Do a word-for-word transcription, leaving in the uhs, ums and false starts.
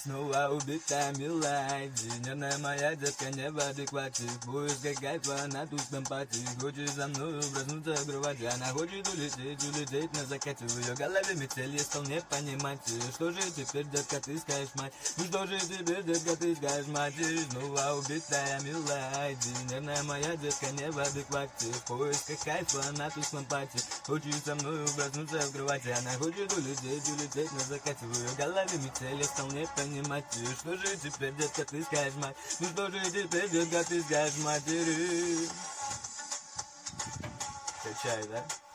снова убита, милая. Зеленая моя детка не в адеквате. В поисках кайфа на тусклом пати. Хочет за мною проснуться в кровати. Она хочет улететь, улететь на закате. В ее голове метель, я стал не понимать. Что же теперь, детка, ты скажешь, мать? Ну что же теперь, детка, ты скажешь, мать? Снова убитая, милая. Зеленая моя детка не в адеквате. В поисках кайфа на тусклом пати. Хочет со мною проснуться в кровати. Она хочет улететь, улететь на закате. В ее голове метель, я стал не понимать. Что же теперь, детка, ты скажешь, мать? Ну что же теперь, детка, ты скажешь, матери? Качай, да?